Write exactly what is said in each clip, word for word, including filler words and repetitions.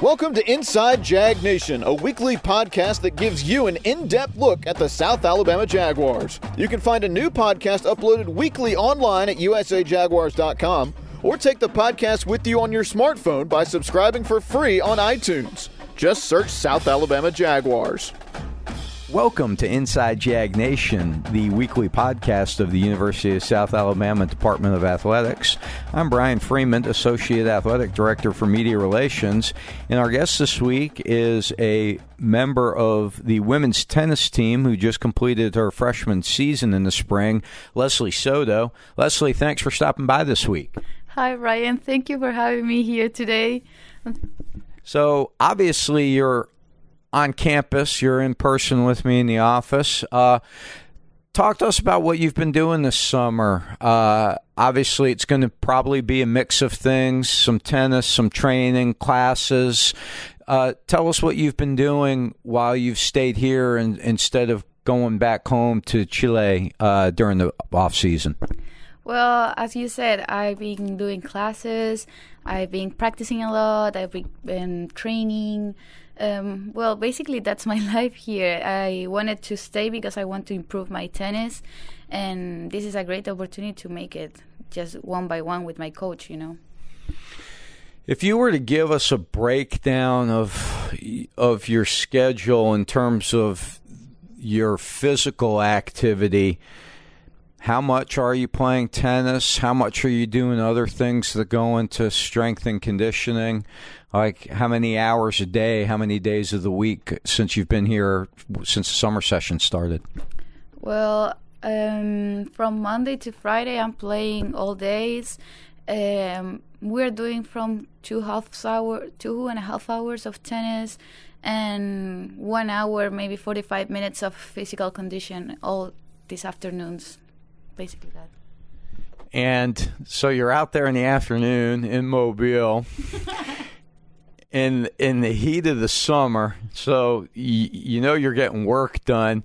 Welcome to Inside Jag Nation, a weekly podcast that gives you an in-depth look at the South Alabama Jaguars. You can find a new podcast uploaded weekly online at u s a jaguars dot com, or take the podcast with you on your smartphone by subscribing for free on iTunes. Just search South Alabama Jaguars. Welcome to Inside Jag Nation, the weekly podcast of the University of South Alabama Department of Athletics. I'm Brian Freeman, Associate Athletic Director for Media Relations, and our guest this week is a member of the women's tennis team who just completed her freshman season in the spring, Leslie Soto. Leslie, thanks for stopping by this week. Hi, Brian. Thank you for having me here today. So, obviously, you're on campus. You're in person with me in the office. Uh, talk to us about what you've been doing this summer. Uh, obviously, it's going to probably be a mix of things, some tennis, some training, classes. Uh, tell us what you've been doing while you've stayed here and, instead of going back home to Chile uh, during the off season. Well, as you said, I've been doing classes. I've been practicing a lot. I've been training. Um, well, basically, that's my life here. I wanted to stay because I want to improve my tennis, and this is a great opportunity to make it just one by one with my coach, you know. If you were to give us a breakdown of of your schedule in terms of your physical activity, how much are you playing tennis? How much are you doing other things that go into strength and conditioning? Like how many hours a day, how many days of the week since you've been here, since the summer session started? Well, um, from Monday to Friday, I'm playing all days. Um, we're doing from two half hour, two and a half hours of tennis, and one hour, maybe forty-five minutes of physical condition all these afternoons. Basically that. And so you're out there in the afternoon in Mobile in in the heat of the summer, so y- you know you're getting work done.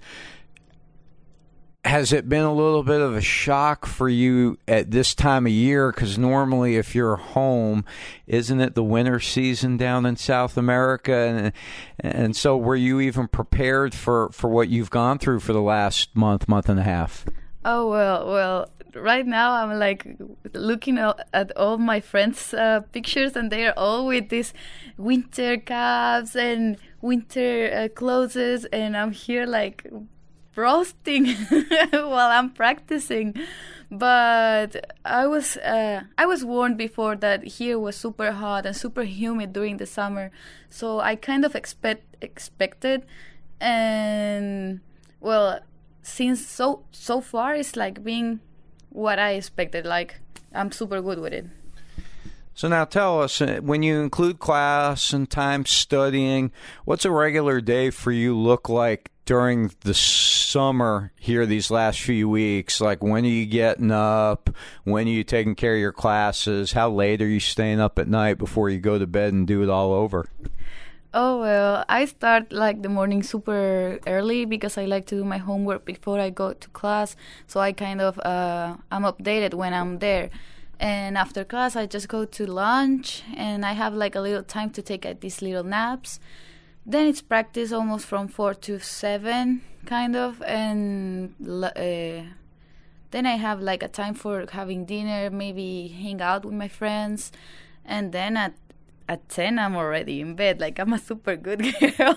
Has it been a little bit of a shock for you at this time of year? Because normally if you're home, isn't it the winter season down in South America? And, and so were you even prepared for, for what you've gone through for the last month, month and a half? Oh, well, well, right now I'm like looking at all my friends' uh, pictures, and they're all with these winter caps and winter uh, clothes, and I'm here like frosting while I'm practicing. But I was uh, I was warned before that here was super hot and super humid during the summer, so I kind of expect expected, and well, since so so far it's like being what I expected. Like I'm super good with it. So now tell us, when you include class and time studying, what's a regular day for you look like during the summer here these last few weeks? Like when are you getting up? When are you taking care of your classes? How late are you staying up at night before you go to bed and do it all over? Oh, well, I start like the morning super early because I like to do my homework before I go to class. So I kind of, uh, I'm updated when I'm there. And after class, I just go to lunch and I have like a little time to take uh, these little naps. Then it's practice almost from four to seven, kind of. And uh, then I have like a time for having dinner, maybe hang out with my friends. And then at At ten, I'm already in bed. Like, I'm a super good girl.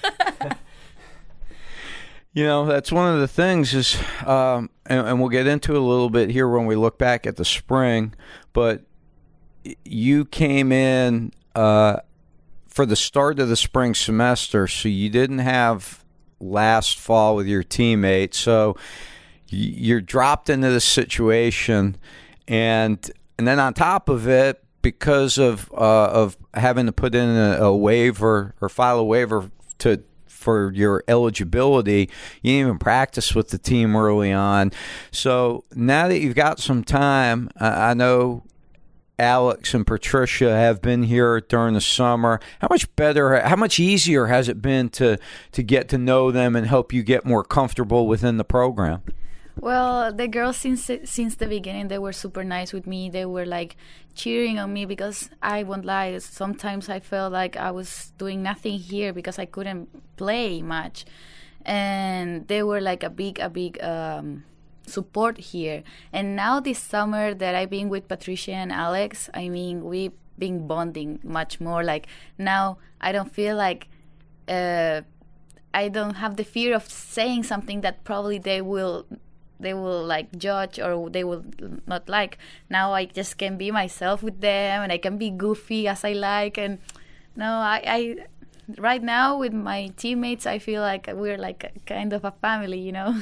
You know, that's one of the things is, um, and, and we'll get into it a little bit here when we look back at the spring, but you came in uh, for the start of the spring semester, so you didn't have last fall with your teammates. So you're dropped into this situation, and and then on top of it, because of uh, of having to put in a, a waiver or file a waiver to for your eligibility, you didn't even practice with the team early on. So now that you've got some time, I, I know Alex and Patricia have been here during the summer. How much better, how much easier has it been to, to get to know them and help you get more comfortable within the program? Well, the girls since since the beginning, they were super nice with me. They were like cheering on me because I won't lie. Sometimes I felt like I was doing nothing here because I couldn't play much, and they were like a big a big um, support here. And now this summer that I've been with Patricia and Alex, I mean we've been bonding much more. Like now I don't feel like. Uh, I don't have the fear of saying something that probably they will they will like judge or they will not like. Now I just can be myself with them and I can be goofy as I like. And no, I, I right now with my teammates, I feel like we're like a, kind of a family, you know.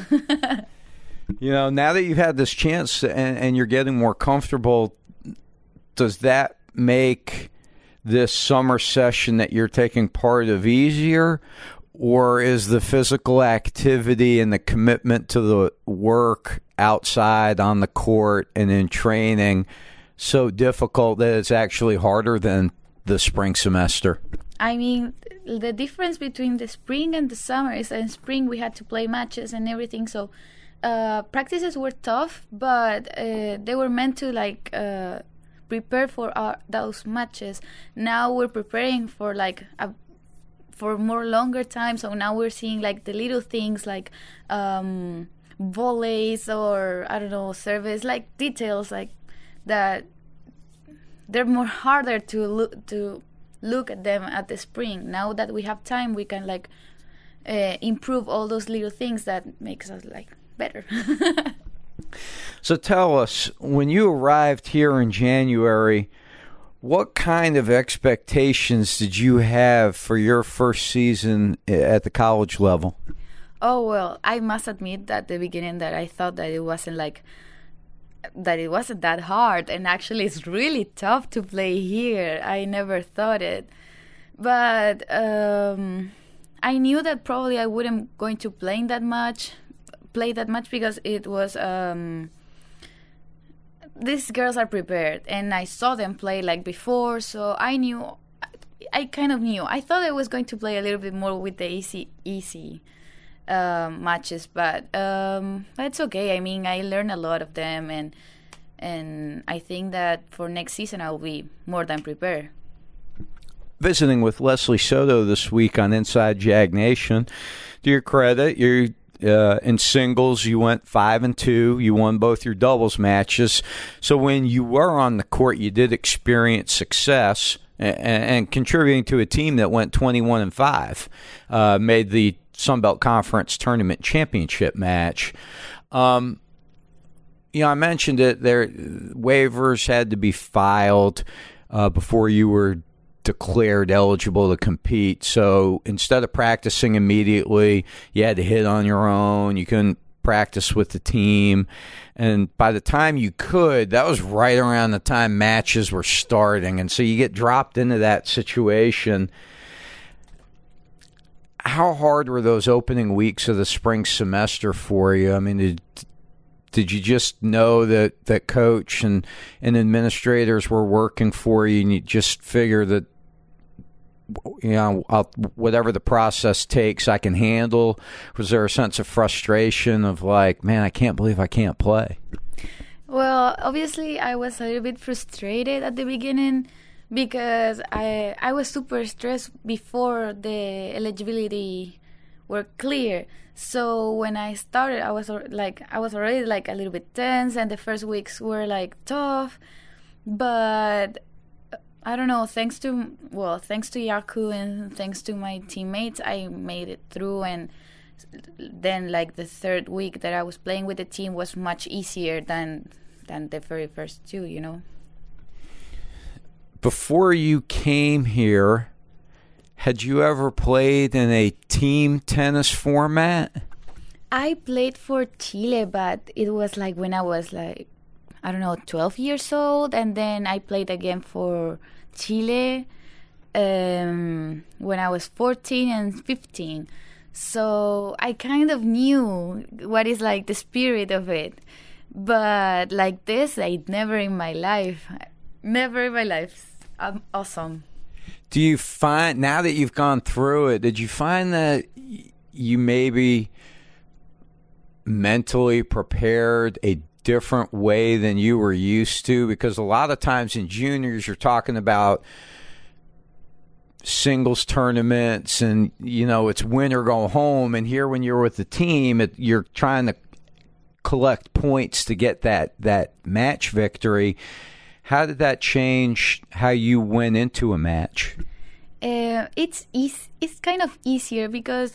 You know, now that you've had this chance and, and you're getting more comfortable, does that make this summer session that you're taking part of easier? Or is the physical activity and the commitment to the work outside on the court and in training so difficult that it's actually harder than the spring semester? I mean, the difference between the spring and the summer is that in spring we had to play matches and everything. So uh, practices were tough, but uh, they were meant to like uh, prepare for our, those matches. Now we're preparing for like a for more longer time, so now we're seeing like the little things like um, volleys or I don't know service, like details like that. They're more harder to look to look at them at the spring. Now that we have time, we can like uh, improve all those little things that makes us like better. So tell us, when you arrived here in January, what kind of expectations did you have for your first season at the college level? Oh, well, I must admit that at the beginning that I thought that it wasn't like, that it wasn't that hard. And actually it's really tough to play here. I never thought it. But um, I knew that probably I wouldn't going to play that much, play that much because it was... Um, these girls are prepared, and I saw them play like before, so I knew, I kind of knew. I thought I was going to play a little bit more with the easy, easy um, matches, but um, it's okay. I mean, I learned a lot of them, and and I think that for next season I'll be more than prepared. Visiting with Leslie Soto this week on Inside Jag Nation. To your credit, you're Uh, in singles, you went five and two. You won both your doubles matches. So when you were on the court, you did experience success and, and contributing to a team that went twenty-one and five, uh, made the Sun Belt Conference Tournament Championship match. Um, you know, I mentioned it. There, waivers had to be filed uh, before you were declared eligible to compete. So instead of practicing immediately, you had to hit on your own. You couldn't practice with the team. And by the time you could, that was right around the time matches were starting. And so you get dropped into that situation. How hard were those opening weeks of the spring semester for you? I mean, did, did you just know that, that coach and, and administrators were working for you and you just figure that, you know, I'll, whatever the process takes, I can handle? Was there a sense of frustration of like, man, I can't believe I can't play? Well, obviously I was a little bit frustrated at the beginning because I I was super stressed before the eligibility were clear. So when I started, I was like I was already like a little bit tense, and the first weeks were like tough. But I don't know, thanks to, well, thanks to Yaku and thanks to my teammates, I made it through. And then like the third week that I was playing with the team was much easier than than the very first two, you know. Before you came here, had you ever played in a team tennis format? I played for Chile, but it was like when I was like, I don't know, twelve years old, and then I played again for Chile um, when I was fourteen and fifteen. So I kind of knew what is like the spirit of it. But like this, I never in my life, never in my life. I'm awesome. Do you find, now that you've gone through it, did you find that you maybe mentally prepared a different way than you were used to? Because a lot of times in juniors, you're talking about singles tournaments and, you know, it's win or go home. And here when you're with the team, it, you're trying to collect points to get that, that match victory. How did that change how you went into a match? Uh, it's eas- it's kind of easier because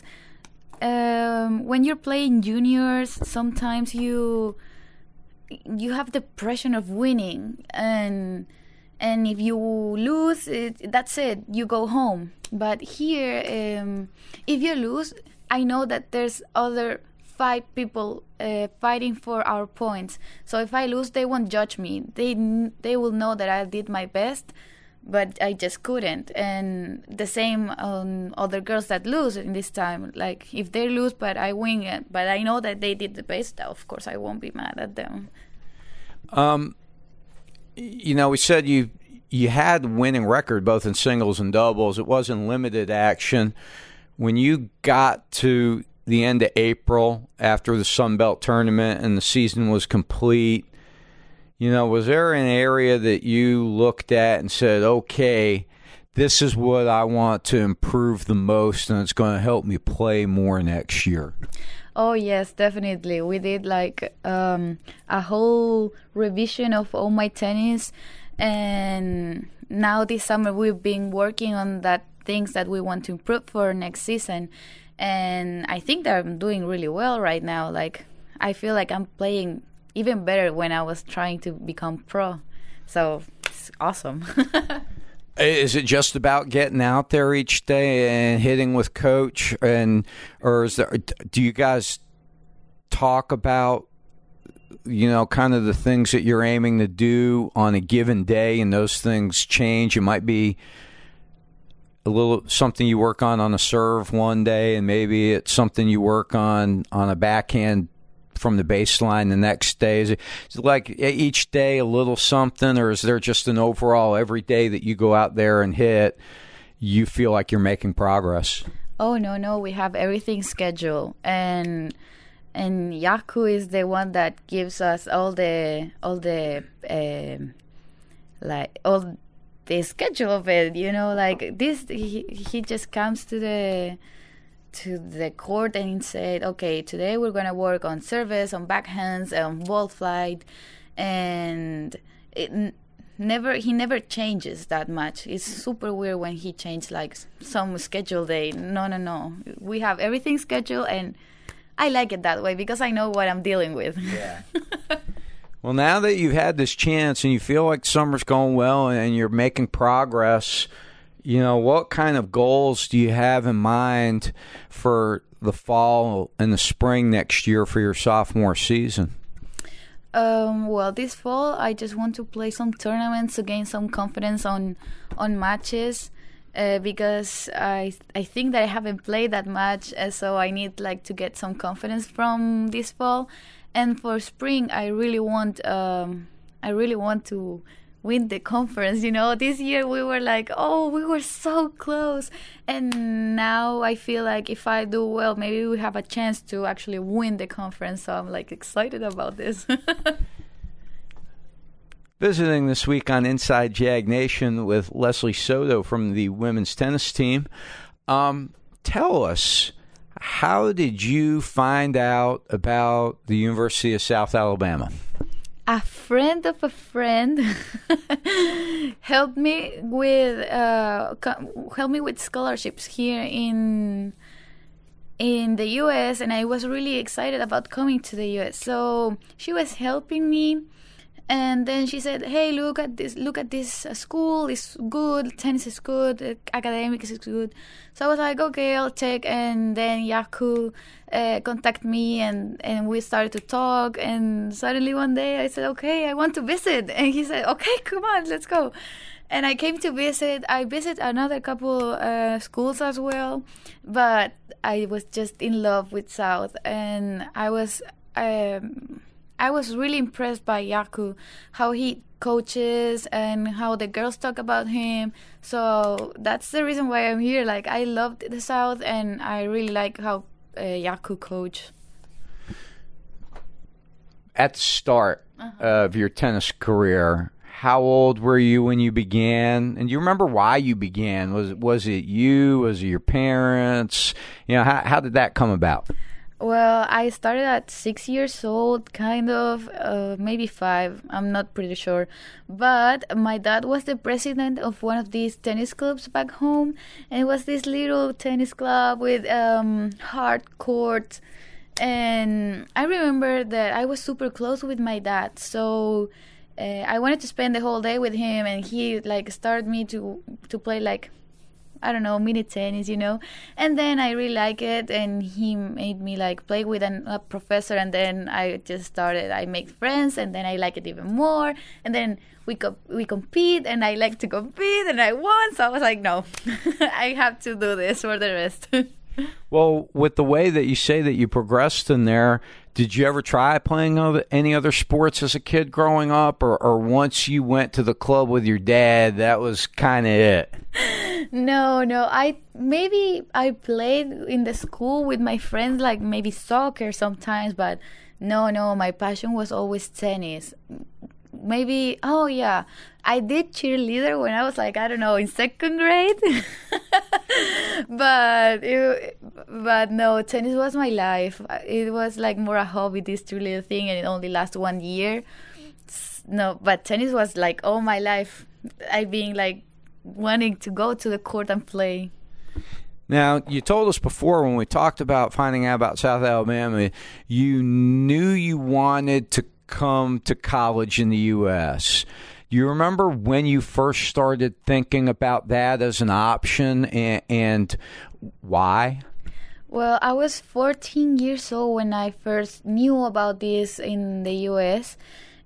um, when you're playing juniors, sometimes you you have the pressure of winning, and and if you lose, it, that's it. You go home. But here, um, if you lose, I know that there's other five people uh, fighting for our points. So if I lose, they won't judge me. They they will know that I did my best, but I just couldn't. And the same on other girls that lose in this time. Like if they lose, but I win, but I know that they did the best. Of course, I won't be mad at them. Um, you know, we said you you had a winning record both in singles and doubles. It wasn't limited action. When you got to the end of April after the Sun Belt tournament and the season was complete, you know, was there an area that you looked at and said, okay, this is what I want to improve the most and it's going to help me play more next year? Oh, yes, definitely. We did like um, a whole revision of all my tennis. And now this summer we've been working on that things that we want to improve for next season. And I think that I'm doing really well right now. Like, I feel like I'm playing even better when I was trying to become pro. So it's awesome. Is it just about getting out there each day and hitting with coach, and or is there? Do you guys talk about, you know, kind of the things that you're aiming to do on a given day, and those things change? It might be a little something you work on on a serve one day, and maybe it's something you work on on a backhand from the baseline the next day. Is it, is it like each day a little something, or is there just an overall every day that you go out there and hit, you feel like you're making progress? Oh, no, no. We have everything scheduled. And and Yaku is the one that gives us all the, all the, um, like, all the schedule of it, you know, like this, he, he just comes to the, to the court and said, okay, today we're going to work on service, on backhands, on ball flight, and it n- never he never changes that much. It's super weird when he changed like some schedule day. No, no, no. We have everything scheduled, and I like it that way because I know what I'm dealing with. Yeah. Well, now that you've had this chance and you feel like summer's going well and you're making progress, you know, what kind of goals do you have in mind for the fall and the spring next year for your sophomore season? Um, well, this fall, I just want to play some tournaments to gain some confidence on on matches, uh, because I I think that I haven't played that much, uh, so I need like to get some confidence from this fall. And for spring, I really want um, I really want to win the conference. You know, this year we were like, oh, we were so close, and now I feel like if I do well, maybe we have a chance to actually win the conference. So I'm like excited about this. Visiting this week on Inside Jag Nation with Leslie Soto from the women's tennis team. Um, tell us, how did you find out about the University of South Alabama? A friend of a friend helped me with uh, co- helped me with scholarships here in in the U S, and I was really excited about coming to the U S. So she was helping me, and then she said, "Hey, look at this! Look at this uh, school. It's good. Tennis is good. Uh, academics is good." So I was like, "Okay, I'll check." And then Yaku uh, contacted me, and, and we started to talk. And suddenly one day I said, "Okay, I want to visit." And he said, "Okay, come on, let's go." And I came to visit. I visited another couple uh, schools as well, but I was just in love with South, and I was. Um, I was really impressed by Yaku, how he coaches and how the girls talk about him. So that's the reason why I'm here. Like, I loved the South, and I really like how uh, Yaku coach. at the start Uh-huh. of your tennis career, how old were you when you began? And do you remember why you began? Was it, was it you? Was it your parents? You know, how, how did that come about? Well, I started at six years old, kind of, uh, maybe five. I'm not pretty sure. But my dad was the president of one of these tennis clubs back home. And it was this little tennis club with um, hard courts. And I remember that I was super close with my dad. So uh, I wanted to spend the whole day with him. And he, like, started me to, to play, like, I don't know, mini tennis, you know. And then I really like it, and he made me like play with an, a professor, and then I just started. I make friends, and then I like it even more. And then we co- we compete, and I like to compete, and I won. So I was like, no, I have to do this for the rest. Well, with the way that you say that you progressed in there, did you ever try playing other, any other sports as a kid growing up, or, or once you went to the club with your dad, that was kind of it? No, no. I maybe I played in the school with my friends, like maybe soccer sometimes, but no, no. My passion was always tennis. Maybe, oh yeah, I did cheerleader when I was like, I don't know, in second grade. but it, but no, tennis was my life. It was like more a hobby, this cheerleader thing, and it only lasted one year. No, but tennis was like all my life. I being like wanting to go to the court and play. Now, you told us before when we talked about finding out about South Alabama, you knew you wanted to come to college in the U S. Do you remember when you first started thinking about that as an option, and, and why? Well, I was fourteen years old when I first knew about this in the U S,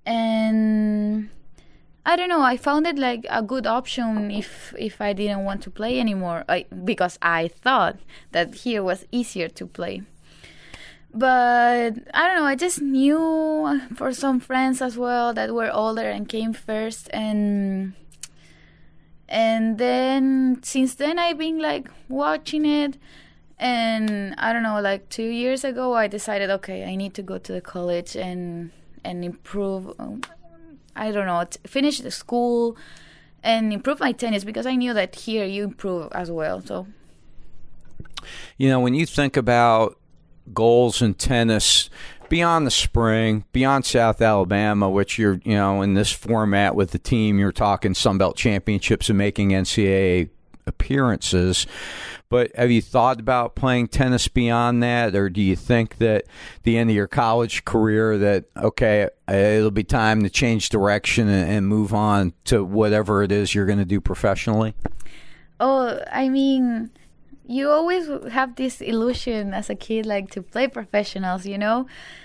and I don't know, I found it like a good option if if I didn't want to play anymore, I, because I thought that here was easier to play. But I don't know, I just knew for some friends as well that were older and came first, and and then since then I've been like watching it, and I don't know, like two years ago I decided, okay, I need to go to the college and and improve, um, I don't know, t- finish the school and improve my tennis, because I knew that here you improve as well. So, you know, when you think about goals in tennis beyond the spring, beyond South Alabama, which you're, you know, in this format with the team, you're talking Sun Belt championships and making N C double A appearances. But have you thought about playing tennis beyond that, or do you think that the end of your college career that, okay, it'll be time to change direction and, and move on to whatever it is you're going to do professionally? Oh, I mean, you always have this illusion as a kid, like to play professionals, you know?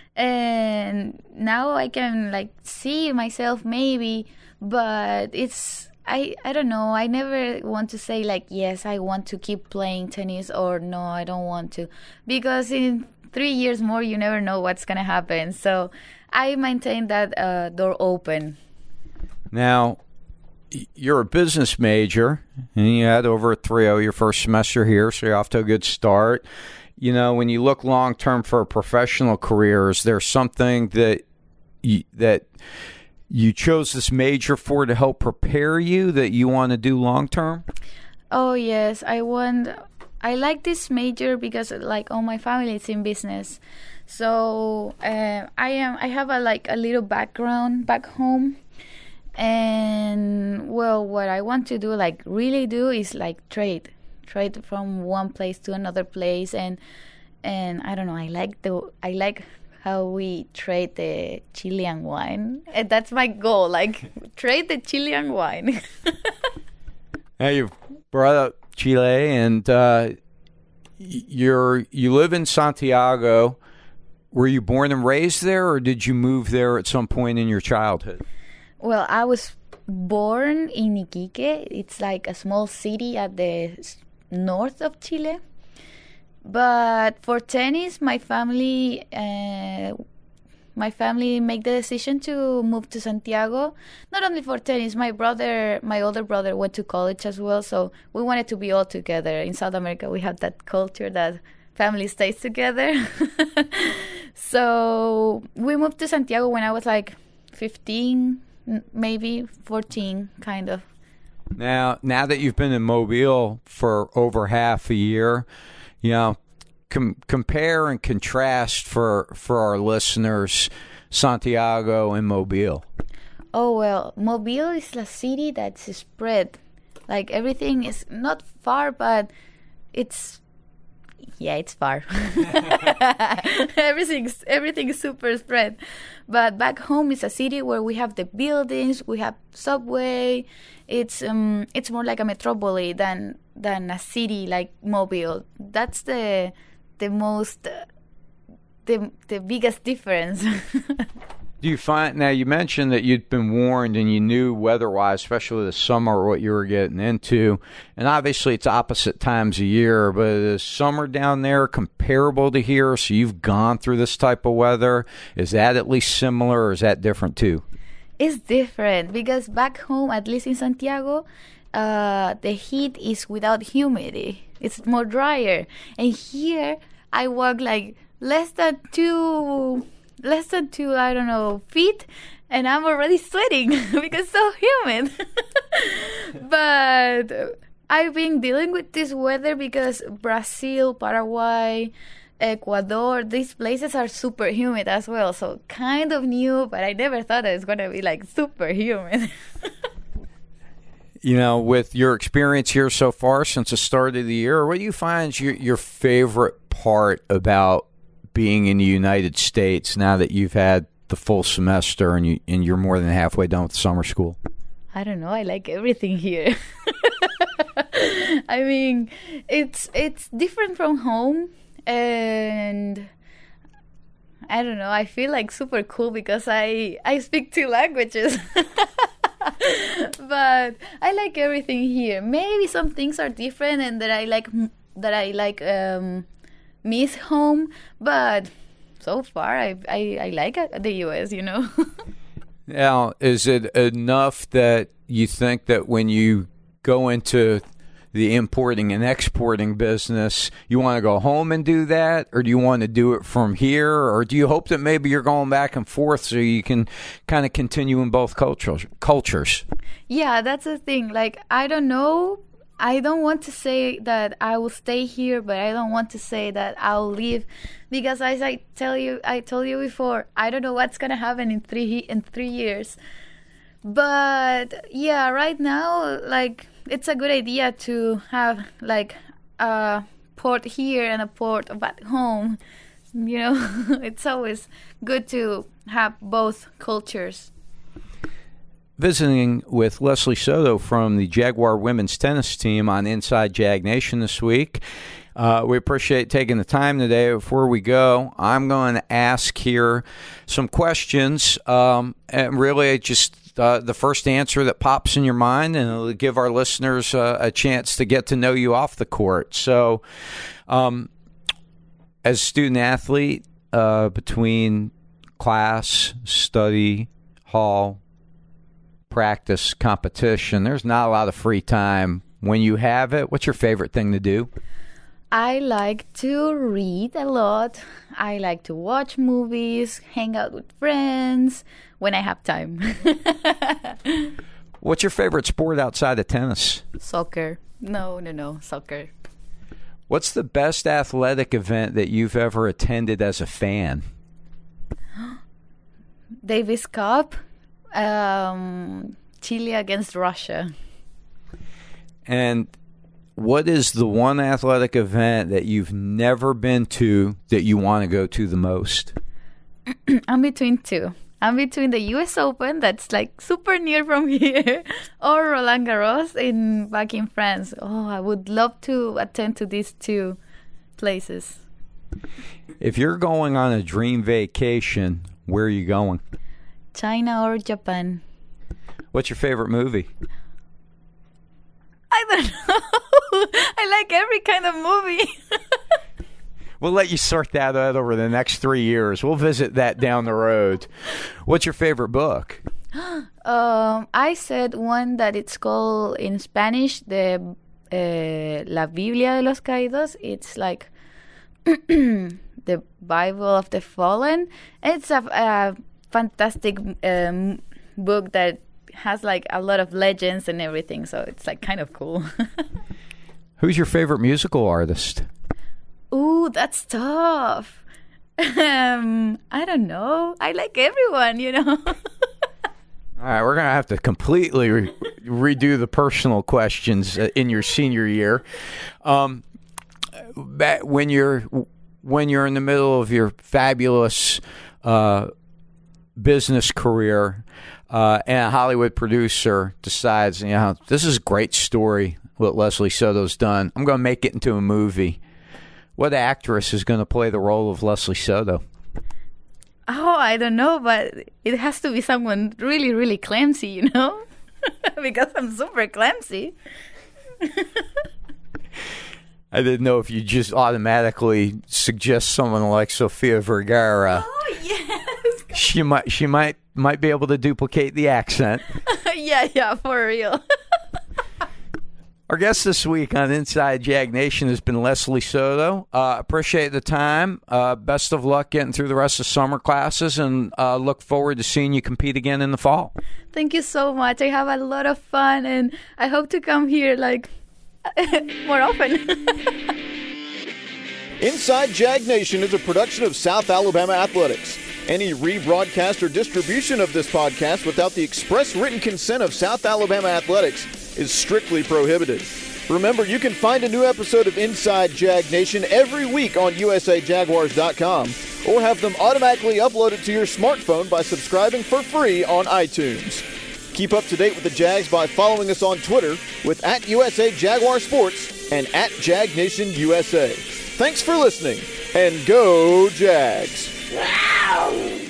And now I can like see myself maybe, but it's, I, I don't know. I never want to say like, yes, I want to keep playing tennis, or no, I don't want to. Because in three years more, you never know what's going to happen. So I maintain that uh, door open. Now, you're a business major, and you had over a three oh your first semester here, so you're off to a good start. You know, when you look long-term for a professional career, is there something that you, that you chose this major for to help prepare you that you want to do long-term? Oh, yes. I want... I like this major because, like, all my family is in business. So uh, I am. I have a like a little background back home. And well, what I want to do, like really do, is like trade, trade from one place to another place, and and I don't know. I like the I like how we trade the Chilean wine. And that's my goal, like trade the Chilean wine. Now you brought up Chile, and uh, you're you live in Santiago. Were you born and raised there, or did you move there at some point in your childhood? Well, I was born in Iquique. It's like a small city at the north of Chile. But for tennis, my family, uh, my family made the decision to move to Santiago. Not only for tennis, my brother, my older brother, went to college as well. So we wanted to be all together. In South America, we have that culture that family stays together. So we moved to Santiago when I was like fifteen, maybe fourteen, kind of. Now, now that you've been in Mobile for over half a year, you know, com- compare and contrast for for our listeners, Santiago and Mobile. Oh, well, Mobile is a city that's spread. Like, everything is not far, but it's, yeah, it's far. Everything's, everything is super spread. But back home is a city where we have the buildings, we have subway. It's um, it's more like a metropole than than a city like Mobile. That's the the most, uh, the the biggest difference. Do you find, now you mentioned that you'd been warned and you knew weather-wise, especially this summer, what you were getting into, and obviously it's opposite times of year, but is summer down there comparable to here? So you've gone through this type of weather. Is that at least similar, or is that different too? It's different because back home, at least in Santiago, uh, the heat is without humidity. It's more drier. And here, I walk like less than two... less than two, I don't know, feet, and I'm already sweating because it's so humid. But I've been dealing with this weather because Brazil, Paraguay, Ecuador, these places are super humid as well. So kind of new, but I never thought it was going to be like super humid. You know, with your experience here so far since the start of the year, what do you find is your, your favorite part about being in the United States now that you've had the full semester and you and you're more than halfway done with summer school? I don't know. I like everything here. I mean, it's it's different from home, and I don't know. I feel like super cool because I I speak two languages. But I like everything here. Maybe some things are different, and that I like that I like. Um, miss home, but so far I I, I like it, the U S, you know. Now, is it enough that you think that when you go into the importing and exporting business, you want to go home and do that, or do you want to do it from here, or do you hope that maybe you're going back and forth so you can kind of continue in both cultures? Cultures. Yeah, that's the thing. Like, I don't know. I don't want to say that I will stay here, but I don't want to say that I'll leave, because as I tell you, I told you before, I don't know what's gonna happen in three in three years. But yeah, right now, like, it's a good idea to have like a port here and a port back home. You know, it's always good to have both cultures. Visiting with Leslie Soto from the Jaguar women's tennis team on Inside Jag Nation this week. Uh, we appreciate taking the time today. Before we go, I'm going to ask here some questions, um, and really just uh, the first answer that pops in your mind, and it'll give our listeners uh, a chance to get to know you off the court. So, um, as a student athlete, uh, between class, study, hall, practice, competition, there's not a lot of free time. When you have it, what's your favorite thing to do? I like to read a lot. I like to watch movies, hang out with friends when I have time. What's your favorite sport outside of tennis? Soccer. No, no, no, soccer. What's the best athletic event that you've ever attended as a fan? Davis Cup. Um, Chile against Russia. And what is the one athletic event that you've never been to that you want to go to the most? I'm between two. I'm between the U S Open, that's like super near from here, or Roland Garros in back in France. Oh, I would love to attend to these two places. If you're going on a dream vacation, where are you going? China or Japan. What's your favorite movie? I don't know. I like every kind of movie. We'll let you sort that out over the next three years. We'll visit that down the road. What's your favorite book? um, I said one that it's called in Spanish, the uh, La Biblia de los Caídos. It's like the Bible of the Fallen. It's a, a fantastic um, book that has like a lot of legends and everything, so it's like kind of cool. Who's your favorite musical artist? Ooh, that's tough. um, I don't know. I like everyone, you know. All right, we're going to have to completely re- redo the personal questions uh, in your senior year. Um, when you're when you're in the middle of your fabulous uh, business career, uh, and a Hollywood producer decides, you know, this is a great story, what Leslie Soto's done. I'm going to make it into a movie. What actress is going to play the role of Leslie Soto? Oh, I don't know, but it has to be someone really, really clumsy, you know? Because I'm super clumsy. I didn't know if you just automatically suggest someone like Sofia Vergara. Oh, yes. She might she might might be able to duplicate the accent. yeah, yeah, for real. Our guest this week on Inside Jag Nation has been Leslie Soto. Uh, appreciate the time. Uh, best of luck getting through the rest of summer classes, and uh, look forward to seeing you compete again in the fall. Thank you so much. I have a lot of fun, and I hope to come here like more often. Inside Jag Nation is a production of South Alabama Athletics. Any rebroadcast or distribution of this podcast without the express written consent of South Alabama Athletics is strictly prohibited. Remember, you can find a new episode of Inside Jag Nation every week on U S A Jaguars dot com or have them automatically uploaded to your smartphone by subscribing for free on iTunes. Keep up to date with the Jags by following us on Twitter with at U S A Jaguar Sports and at Jag Nation U S A. Thanks for listening, and go Jags! Wow!